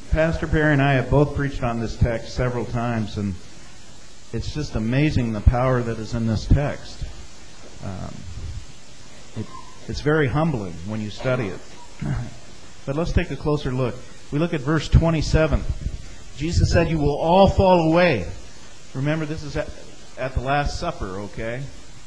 Pastor Perry and I have both preached on this text several times, and it's just amazing the power that is in this text. It's very humbling when you study it. But let's take a closer look. We look at verse 27. Jesus said, "You will all fall away." Remember, this is at the Last Supper, okay?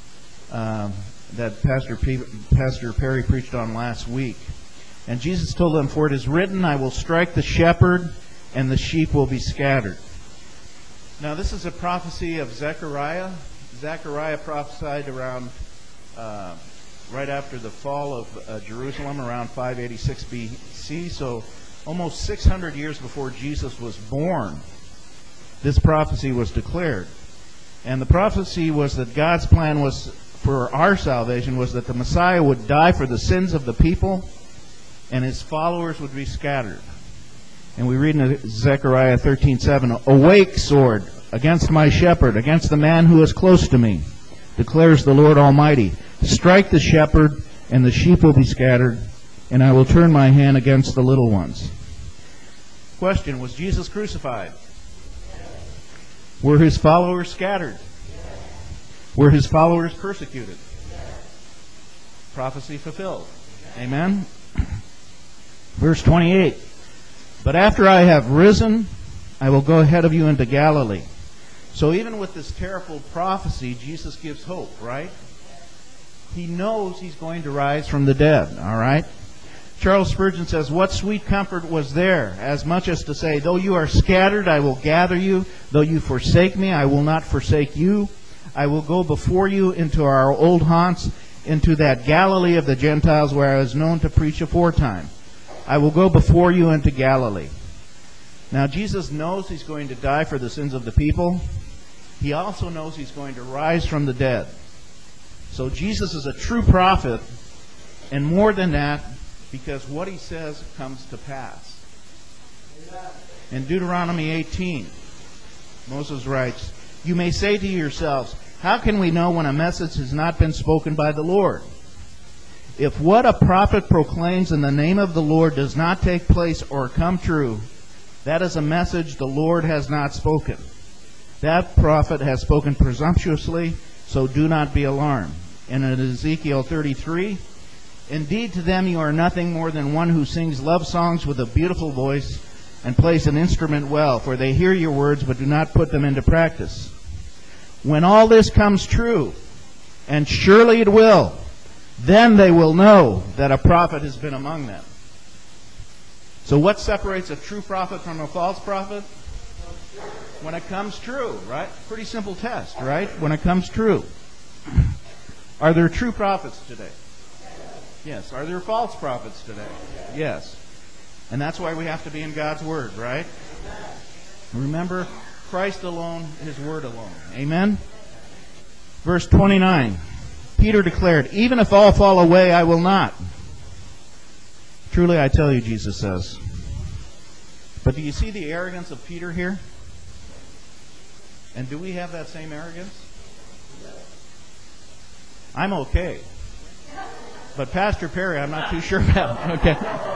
That Pastor Perry preached on last week. And Jesus told them, "For it is written, I will strike the shepherd, and the sheep will be scattered." Now, this is a prophecy of Zechariah. Zechariah prophesied around right after the fall of Jerusalem, around 586 BC, so almost 600 years before Jesus was born. This prophecy was declared. And the prophecy was that God's plan was for our salvation was that the Messiah would die for the sins of the people, and his followers would be scattered. And we read in Zechariah 13:7, "Awake, sword, against my shepherd, against the man who is close to me, declares the Lord Almighty. Strike the shepherd, and the sheep will be scattered, and I will turn my hand against the little ones." Question, was Jesus crucified? Were his followers scattered? Were his followers persecuted? Prophecy fulfilled. Amen? Verse 28, "But after I have risen, I will go ahead of you into Galilee." So even with this terrible prophecy, Jesus gives hope, right? He knows he's going to rise from the dead, all right? Charles Spurgeon says, "What sweet comfort was there, as much as to say, though you are scattered, I will gather you. Though you forsake me, I will not forsake you. I will go before you into our old haunts, into that Galilee of the Gentiles where I was known to preach aforetime. I will go before you into Galilee." Now, Jesus knows he's going to die for the sins of the people. He also knows he's going to rise from the dead. So Jesus is a true prophet, and more than that, because what he says comes to pass. In Deuteronomy 18, Moses writes, "You may say to yourselves, how can we know when a message has not been spoken by the Lord? If what a prophet proclaims in the name of the Lord does not take place or come true, that is a message the Lord has not spoken. That prophet has spoken presumptuously, so do not be alarmed." And in Ezekiel 33, "Indeed, to them you are nothing more than one who sings love songs with a beautiful voice and plays an instrument well, for they hear your words but do not put them into practice. When all this comes true, and surely it will, then they will know that a prophet has been among them." So what separates a true prophet from a false prophet? When it comes true, right? Pretty simple test, right? When it comes true. Are there true prophets today? Yes. Are there false prophets today? Yes. And that's why we have to be in God's Word, right? Remember, Christ alone, His Word alone. Amen? Verse 29, Peter declared, "Even if all fall away, I will not." Truly I tell you, Jesus says. But do you see the arrogance of Peter here? And do we have that same arrogance? I'm okay. But Pastor Perry, I'm not too sure about. Okay.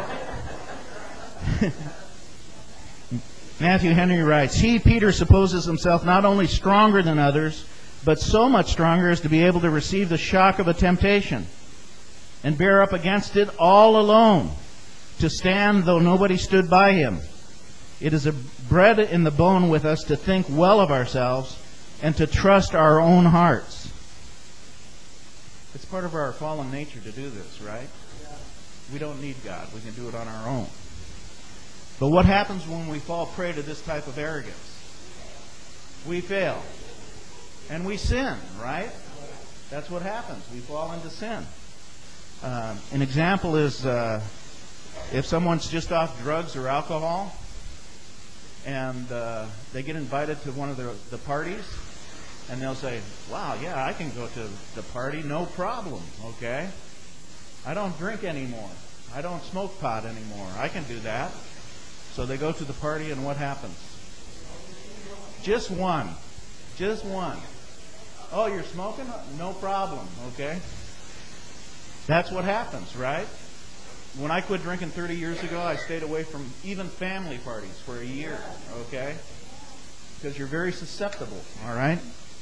Matthew Henry writes, "He, Peter, supposes himself not only stronger than others, but so much stronger as to be able to receive the shock of a temptation and bear up against it all alone, to stand though nobody stood by him. It is a bred in the bone with us to think well of ourselves and to trust our own hearts." It's part of our fallen nature to do this, right? We don't need God. We can do it on our own. But what happens when we fall prey to this type of arrogance? We fail. And we sin, right? That's what happens. We fall into sin. An example is if someone's just off drugs or alcohol and they get invited to one of the parties, and they'll say, "Wow, yeah, I can go to the party, no problem, okay? I don't drink anymore. I don't smoke pot anymore. I can do that." So they go to the party, and what happens? Just one. Just one. "Oh, you're smoking? No problem, okay?" That's what happens, right? When I quit drinking 30 years ago, I stayed away from even family parties for a year, okay? Because you're very susceptible, all right?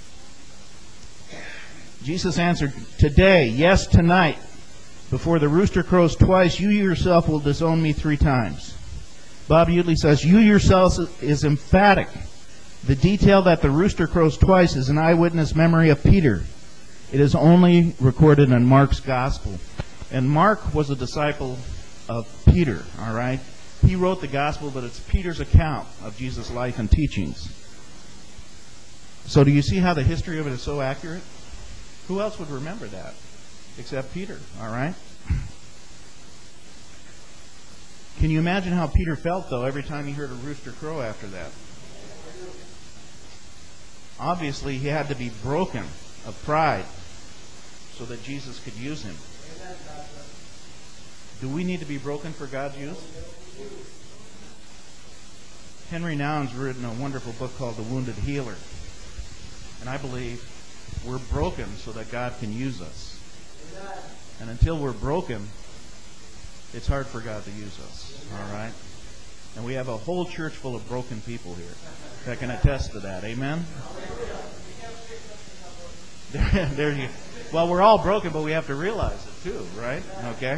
Jesus answered, "Today, yes, tonight, before the rooster crows twice, you yourself will disown me 3 times." Bob Utley says, "You yourself is emphatic. The detail that the rooster crows twice is an eyewitness memory of Peter. It is only recorded in Mark's gospel." And Mark was a disciple of Peter, all right? He wrote the gospel, but it's Peter's account of Jesus' life and teachings. So do you see how the history of it is so accurate? Who else would remember that except Peter, all right? Can you imagine how Peter felt, though, every time he heard a rooster crow after that? Obviously, he had to be broken of pride so that Jesus could use him. Do we need to be broken for God's use? Henry Nouwen's written a wonderful book called The Wounded Healer. And I believe we're broken so that God can use us. And until we're broken, it's hard for God to use us. All right? And we have a whole church full of broken people here that can attest to that. Amen? There you. Well, we're all broken, but we have to realize it too, right? Okay.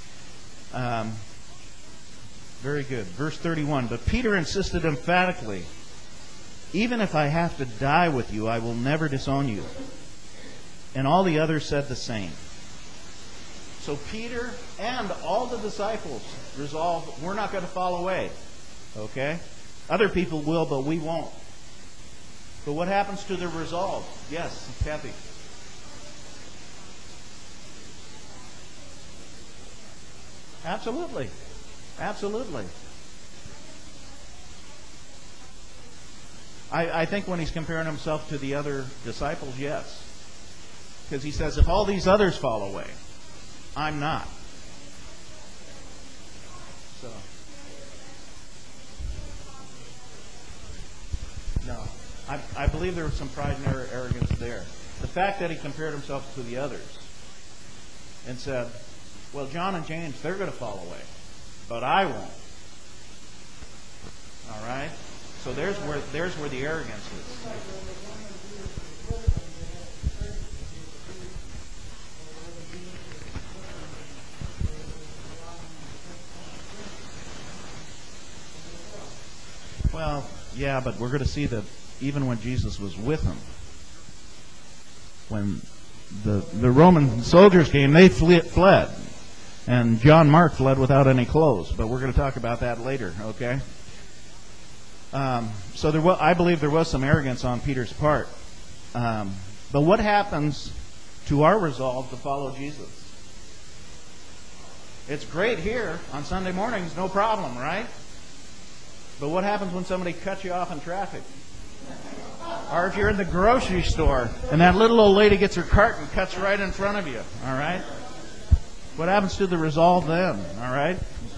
Very good. Verse 31. But Peter insisted emphatically, "Even if I have to die with you, I will never disown you." And all the others said the same. So Peter and all the disciples resolved, we're not going to fall away. Okay? Other people will, but we won't. But what happens to their resolve? Yes, Kathy. Absolutely. Absolutely. I think when he's comparing himself to the other disciples, yes. Because he says, if all these others fall away, I'm not. So, no. I believe there was some pride and arrogance there. The fact that he compared himself to the others and said, well, John and James, they're going to fall away, but I won't. All right? So there's where the arrogance is. Well, yeah, but we're going to see that even when Jesus was with them, when the Roman soldiers came, they fled. And John Mark fled without any clothes. But we're going to talk about that later, okay? So I believe there was some arrogance on Peter's part. But what happens to our resolve to follow Jesus? It's great here on Sunday mornings, no problem, right? But what happens when somebody cuts you off in traffic? Or if you're in the grocery store and that little old lady gets her cart and cuts right in front of you, all right? What happens to the resolve then, all right?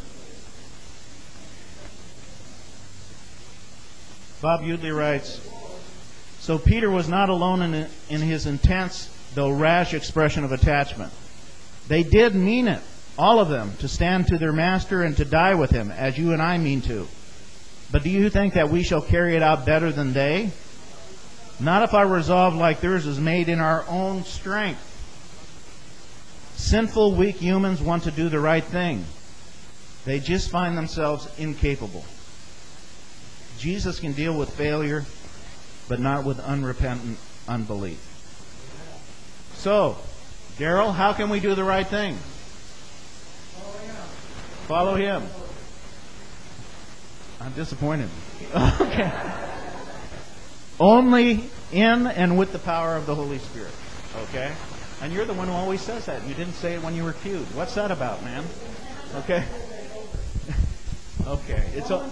Bob Utley writes, so Peter was not alone in his intense, though rash expression of attachment. They did mean it, all of them, to stand to their master and to die with him, as you and I mean to. But do you think that we shall carry it out better than they? Not if our resolve like theirs is made in our own strength. Sinful, weak humans want to do the right thing. They just find themselves incapable. Jesus can deal with failure, but not with unrepentant unbelief. So, Daryl, how can we do the right thing? Follow him. I'm disappointed. Okay. Only in and with the power of the Holy Spirit. Okay? And you're the one who always says that. You didn't say it when you were cute. What's that about, man? Okay? Okay. It's all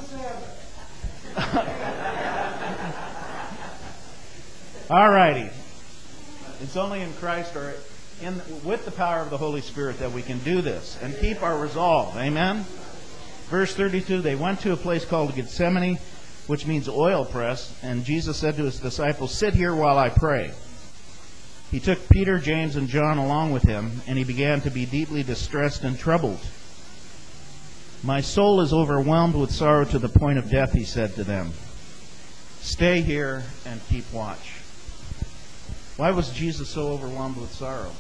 righty. It's only in Christ or with the power of the Holy Spirit that we can do this and keep our resolve. Amen? Verse 32, they went to a place called Gethsemane, which means oil press, and Jesus said to his disciples, sit here while I pray. He took Peter, James, and John along with him, and he began to be deeply distressed and troubled. My soul is overwhelmed with sorrow to the point of death, he said to them. Stay here and keep watch. Why was Jesus so overwhelmed with sorrow?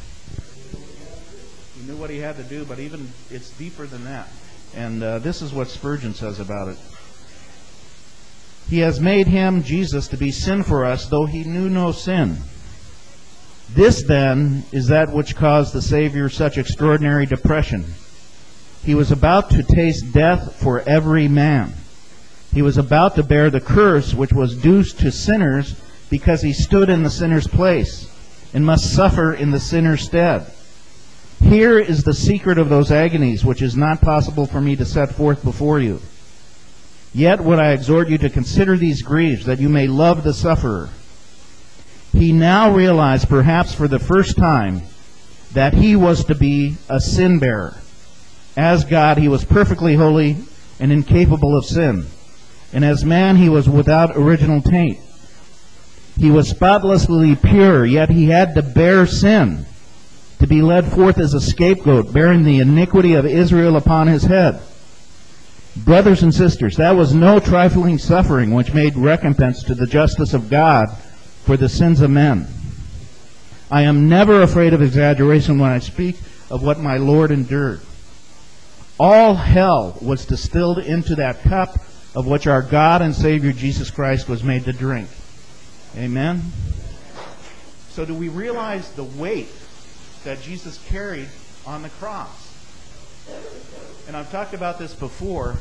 He knew what he had to do, but even it's deeper than that. And this is what Spurgeon says about it. He has made him, Jesus, to be sin for us, though he knew no sin. This, then, is that which caused the Savior such extraordinary depression. He was about to taste death for every man. He was about to bear the curse which was due to sinners because he stood in the sinner's place and must suffer in the sinner's stead. Here is the secret of those agonies which is not possible for me to set forth before you. Yet would I exhort you to consider these griefs, that you may love the sufferer. He now realized, perhaps for the first time, that he was to be a sin-bearer. As God, he was perfectly holy and incapable of sin. And as man, he was without original taint. He was spotlessly pure, yet he had to bear sin, to be led forth as a scapegoat, bearing the iniquity of Israel upon his head. Brothers and sisters, that was no trifling suffering which made recompense to the justice of God for the sins of men. I am never afraid of exaggeration when I speak of what my Lord endured. All hell was distilled into that cup of which our God and Savior Jesus Christ was made to drink. Amen? So do we realize the weight that Jesus carried on the cross? And I've talked about this before.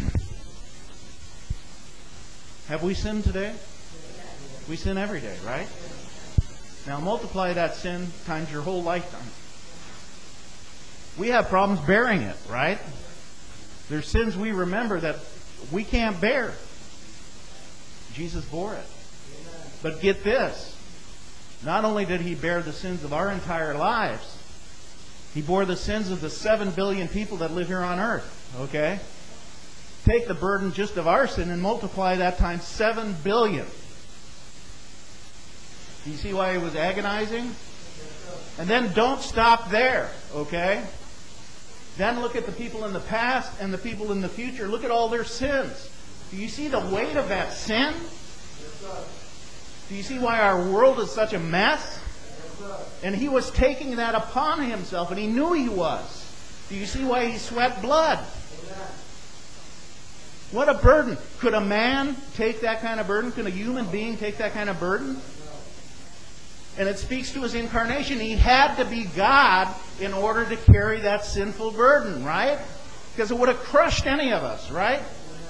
Have we sinned today? We sin every day, right? Now multiply that sin times your whole lifetime. We have problems bearing it, right? There's sins we remember that we can't bear. Jesus bore it. But get this. Not only did he bear the sins of our entire lives, he bore the sins of the 7 billion people that live here on earth. Okay? Take the burden just of our sin and multiply that times 7 billion. Do you see why he was agonizing? And then don't stop there. Okay? Then look at the people in the past and the people in the future. Look at all their sins. Do you see the weight of that sin? Do you see why our world is such a mess? And he was taking that upon himself, and he knew he was. Do you see why he sweat blood? What a burden. Could a man take that kind of burden? Could a human being take that kind of burden? And it speaks to his incarnation. He had to be God in order to carry that sinful burden, right? Because it would have crushed any of us, right?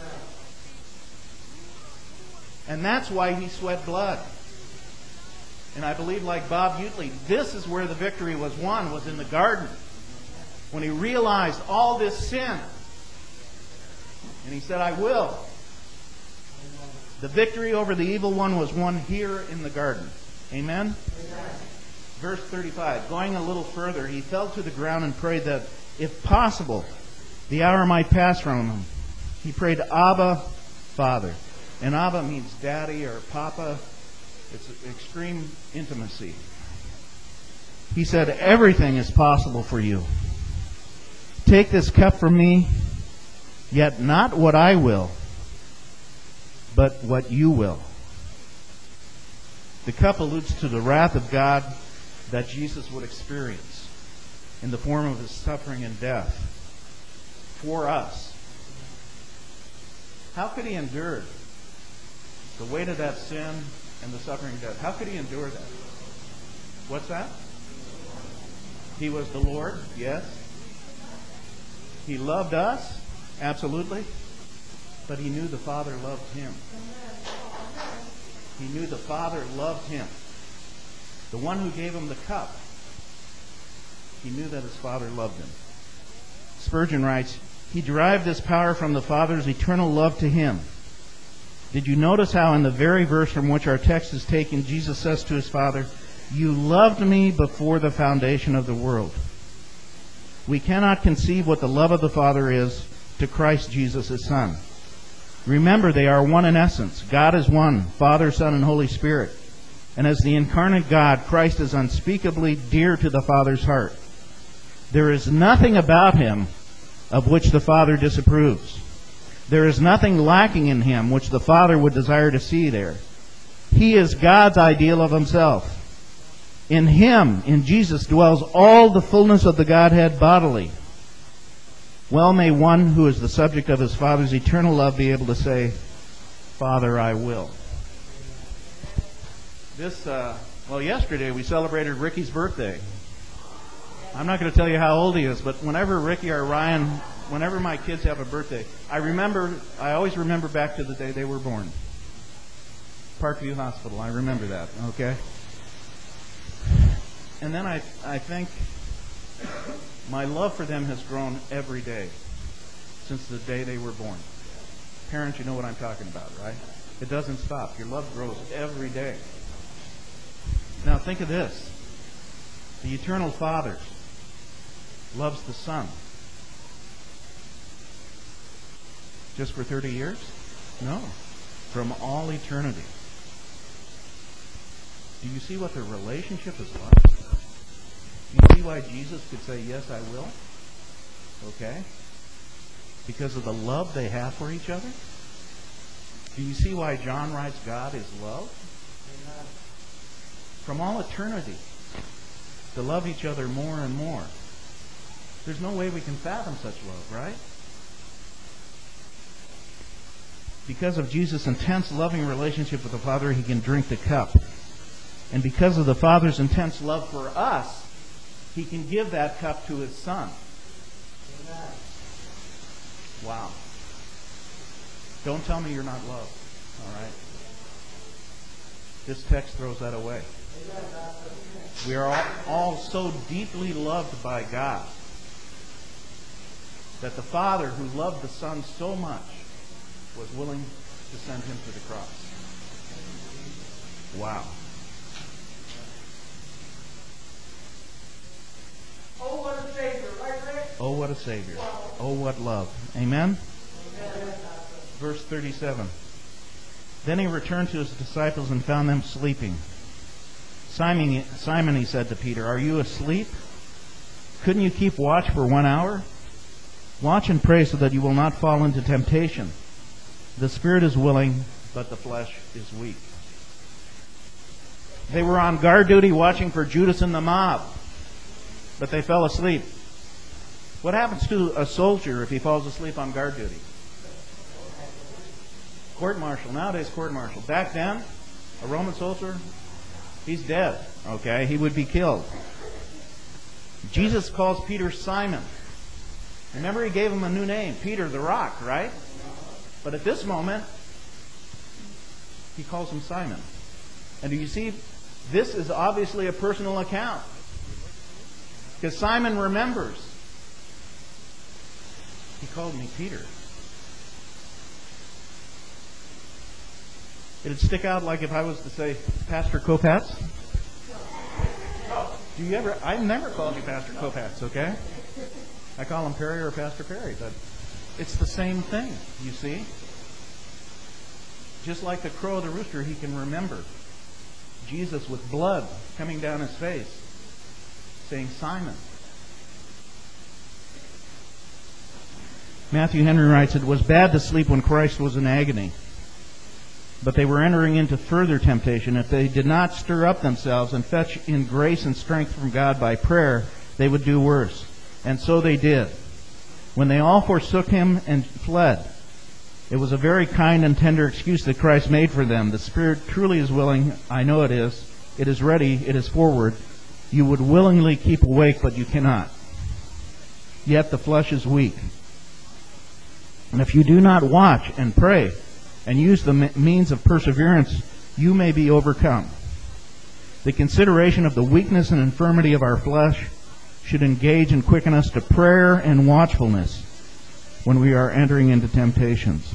And that's why he sweat blood. And I believe, like Bob Utley, this is where the victory was won, was in the garden. When he realized all this sin. And he said, I will. The victory over the evil one was won here in the garden. Amen? Amen. Verse 35. Going a little further, he fell to the ground and prayed that, if possible, the hour might pass from him. He prayed, Abba, Father. And Abba means daddy or papa. It's extreme intimacy. He said, everything is possible for you. Take this cup from me, yet not what I will, but what you will. The cup alludes to the wrath of God that Jesus would experience in the form of his suffering and death for us. How could he endure the weight of that sin and the suffering and death? How could he endure that? What's that? He was the Lord, yes. He loved us, absolutely. But he knew the Father loved him. He knew the Father loved him. The one who gave him the cup, he knew that his Father loved him. Spurgeon writes, he derived this power from the Father's eternal love to him. Did you notice how in the very verse from which our text is taken, Jesus says to his Father, you loved me before the foundation of the world. We cannot conceive what the love of the Father is to Christ Jesus, his Son. Remember, they are one in essence. God is one, Father, Son, and Holy Spirit. And as the incarnate God, Christ is unspeakably dear to the Father's heart. There is nothing about him of which the Father disapproves. There is nothing lacking in him which the Father would desire to see there. He is God's ideal of himself. In him, in Jesus, dwells all the fullness of the Godhead bodily. Well may one who is the subject of his Father's eternal love be able to say, Father, I will. Yesterday we celebrated Ricky's birthday. I'm not going to tell you how old he is, but whenever Ricky or Ryan, whenever my kids have a birthday, I always remember back to the day they were born. Parkview Hospital, I remember that, okay? And then I think my love for them has grown every day since the day they were born. Parents, you know what I'm talking about, right? It doesn't stop. Your love grows every day. Now think of this. The eternal Father loves the Son. Just for 30 years? No. From all eternity. Do you see what their relationship is like? Do you see why Jesus could say, yes, I will? Okay? Because of the love they have for each other? Do you see why John writes God is love? From all eternity, to love each other more and more. There's no way we can fathom such love, right? Because of Jesus' intense loving relationship with the Father, he can drink the cup. And because of the Father's intense love for us, he can give that cup to his Son. Wow. Don't tell me you're not loved. All right? This text throws that away. We are all so deeply loved by God that the Father, who loved the Son so much, was willing to send him to the cross. Wow. Oh, what a Savior, right, Rick? Oh, what a Savior. Oh, what love. Amen? Verse 37. Then he returned to his disciples and found them sleeping. Simon, he said to Peter, are you asleep? Couldn't you keep watch for 1 hour? Watch and pray so that you will not fall into temptation. The spirit is willing, but the flesh is weak. They were on guard duty watching for Judas and the mob, but they fell asleep. What happens to a soldier if he falls asleep on guard duty? Court-martial. Nowadays, court-martial. Back then, a Roman soldier, he's dead. Okay? He would be killed. Jesus calls Peter Simon. Remember, he gave him a new name, Peter the Rock, right? But at this moment, he calls him Simon. And do you see, this is obviously a personal account. Because Simon remembers. He called me Peter. It'd stick out like if I was to say, Pastor Kopatz. Do you ever? I've never called you Pastor Kopatz, okay? I call him Perry or Pastor Perry, but it's the same thing, you see? Just like the crow of the rooster, he can remember Jesus with blood coming down his face, saying, Simon. Matthew Henry writes, it was bad to sleep when Christ was in agony, but they were entering into further temptation. If they did not stir up themselves and fetch in grace and strength from God by prayer, they would do worse. And so they did. When they all forsook him and fled, it was a very kind and tender excuse that Christ made for them. The Spirit truly is willing. I know it is. It is ready. It is forward. You would willingly keep awake, but you cannot. Yet the flesh is weak. And if you do not watch and pray and use the means of perseverance, you may be overcome. The consideration of the weakness and infirmity of our flesh should engage and quicken us to prayer and watchfulness when we are entering into temptations.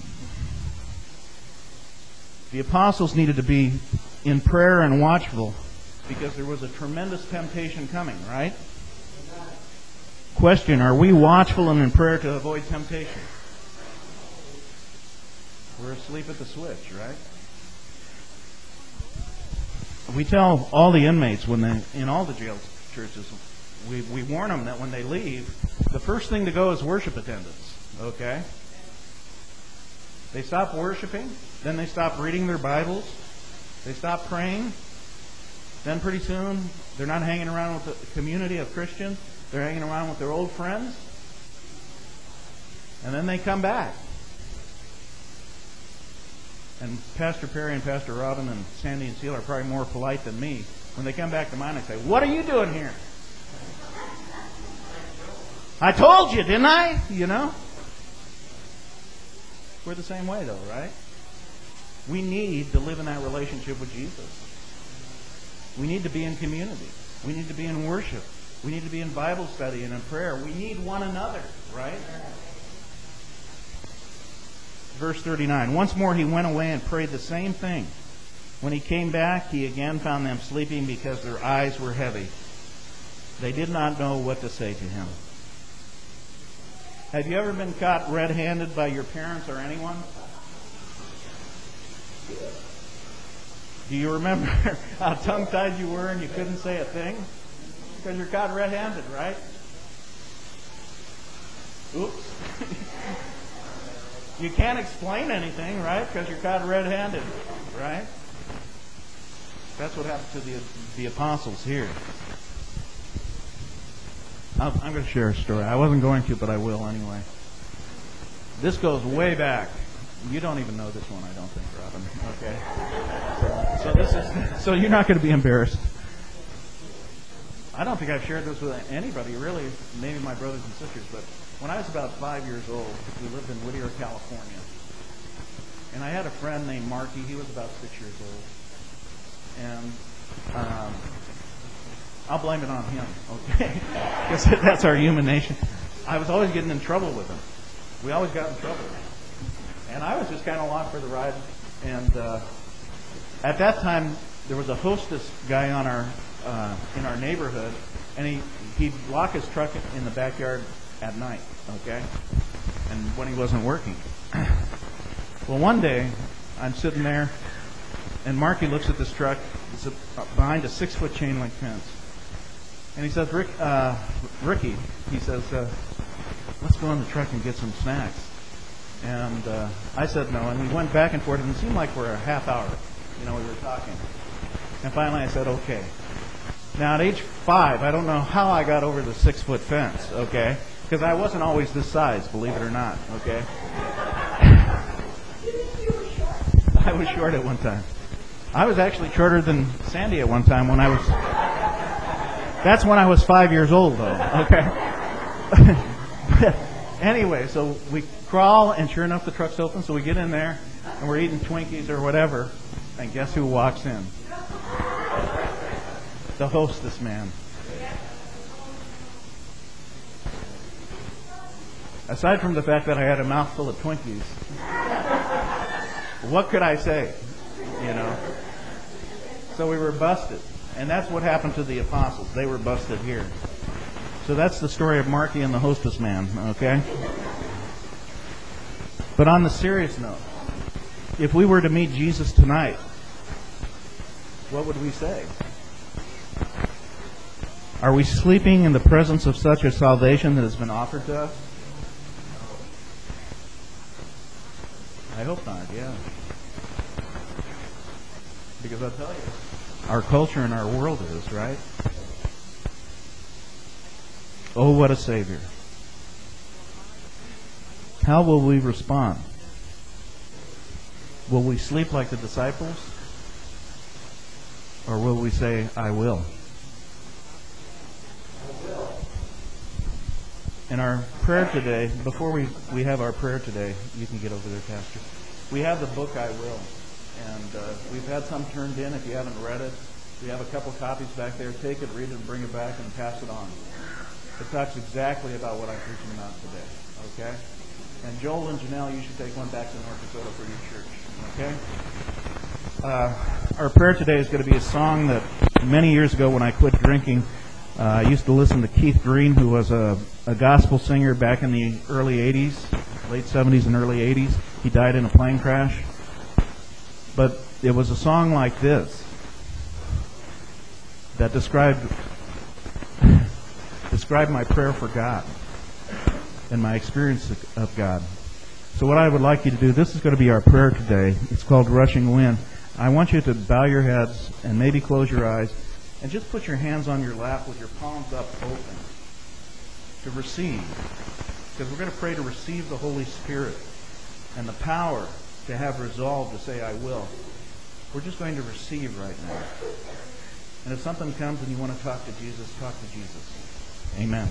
The apostles needed to be in prayer and watchful because there was a tremendous temptation coming, right? Question, are we watchful and in prayer to avoid temptation? We're asleep at the switch, right? We tell all the inmates when they, in all the jail churches, we warn them that when they leave, the first thing to go is worship attendance. Okay? They stop worshiping, then they stop reading their Bibles, they stop praying, then pretty soon they're not hanging around with the community of Christians, they're hanging around with their old friends, and then they come back. And Pastor Perry and Pastor Robin and Sandy and Seal are probably more polite than me. When they come back to mine, I say, "What are you doing here?" "I told you, didn't I?" You know? We're the same way, though, right? We need to live in that relationship with Jesus. We need to be in community. We need to be in worship. We need to be in Bible study and in prayer. We need one another, right? Verse 39, once more he went away and prayed the same thing. When he came back, he again found them sleeping because their eyes were heavy. They did not know what to say to him. Have you ever been caught red-handed by your parents or anyone? Do you remember how tongue-tied you were and you couldn't say a thing? Because you're caught red-handed, right? Oops. You can't explain anything, right? Because you're caught red-handed, right? That's what happened to the apostles here. I'm going to share a story. I wasn't going to, but I will anyway. This goes way back. You don't even know this one, I don't think, Robin. Okay. So you're not going to be embarrassed. I don't think I've shared this with anybody, really, maybe my brothers and sisters, but when I was about 5 years old, we lived in Whittier, California. And I had a friend named Marky. He was about 6 years old. And I'll blame it on him, okay? Because that's our human nature. I was always getting in trouble with him. We always got in trouble. And I was just kind of along for the ride. And at that time, there was a hostess guy on in our neighborhood, and he'd lock his truck in the backyard at night, okay? And when he wasn't working. Well, one day, I'm sitting there, and Marky looks at this truck. It's behind a 6-foot chain link fence. And he says, Ricky, he says, let's go in the truck and get some snacks. And I said no, and we went back and forth, and it seemed like for a half hour, we were talking. And finally I said, okay. Now at age 5, I don't know how I got over the 6-foot fence, okay? Because I wasn't always this size, believe it or not, okay? I was short at one time. I was actually shorter than Sandy at one time when I was... That's when I was 5 years old, though, okay? Anyway, so we crawl, and sure enough, the truck's open, so we get in there, and we're eating Twinkies or whatever, and guess who walks in? The hostess man. Aside from the fact that I had a mouthful of Twinkies, what could I say? So we were busted. And that's what happened to the apostles. They were busted here. So that's the story of Marky and the hostess man, okay? But on the serious note, if we were to meet Jesus tonight, what would we say? Are we sleeping in the presence of such a salvation that has been offered to us? I hope not, yeah. Because I'll tell you, our culture and our world is, right? Oh, what a Savior. How will we respond? Will we sleep like the disciples? Or will we say, I will? In our prayer today, before we have our prayer today, you can get over there, Pastor. We have the book, I Will. And we've had some turned in. If you haven't read it, we have a couple copies back there. Take it, read it, and bring it back and pass it on. It talks exactly about what I'm preaching about today. Okay? And Joel and Janelle, you should take one back to North Dakota for your church. Okay? Our prayer today is going to be a song that many years ago when I quit drinking, I used to listen to Keith Green, who was a gospel singer back in the early 80s, late 70s and early 80s. He died in a plane crash. But it was a song like this that described my prayer for God. in my experience of God. So what I would like you to do, this is going to be our prayer today. It's called Rushing Wind. I want you to bow your heads and maybe close your eyes and just put your hands on your lap with your palms up open to receive. Because we're going to pray to receive the Holy Spirit and the power to have resolve to say, I will. We're just going to receive right now. And if something comes and you want to talk to Jesus, talk to Jesus. Amen.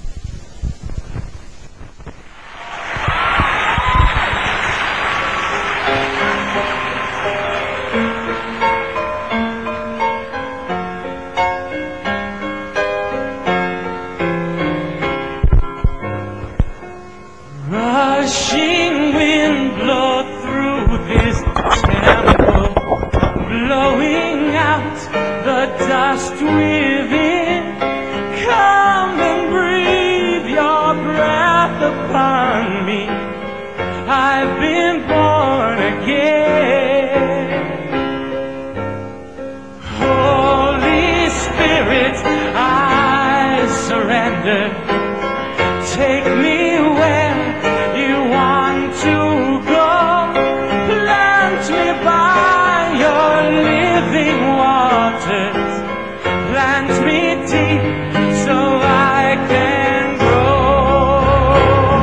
Rushing wind, blow through this temple, blowing out the dust within. Come and breathe your breath upon me. I've been born again. Holy Spirit, I surrender. Take me where you want to go. Plant me by your living waters. Plant me deep so I can grow.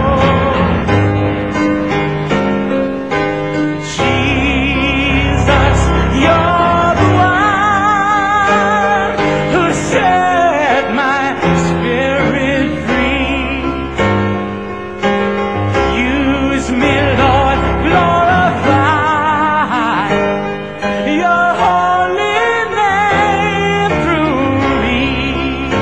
Jesus, you're the one who set my spirit free. Use me, Lord, glorify your holy name through me.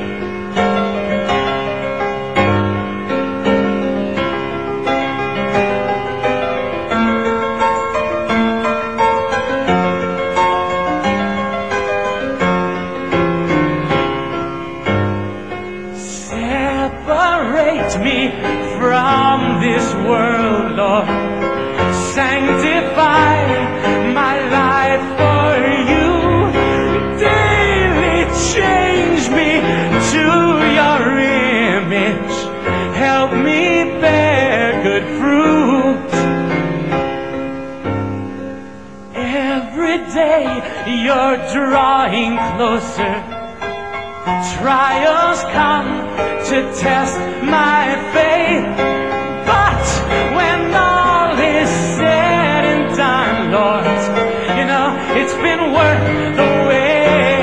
Separate me from this world, Lord. Sanctify my life for you. Daily change me to your image. Help me bear good fruit. Every day you're drawing closer. Trials come to test my faith. But when all is said and done, Lord, you know, it's been worth the wait.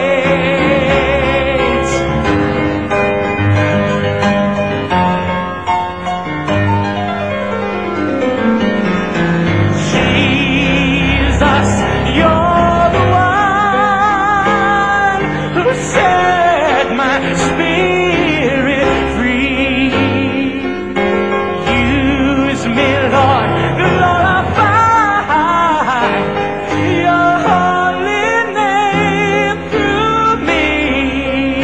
Jesus, you're the one who set my spirit free. Use me, Lord, glorify your holy name through me.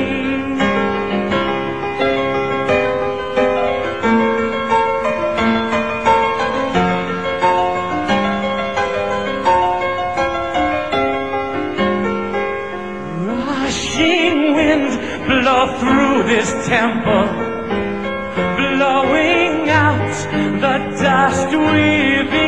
Rushing winds blow through this temple, blowing out the dust within.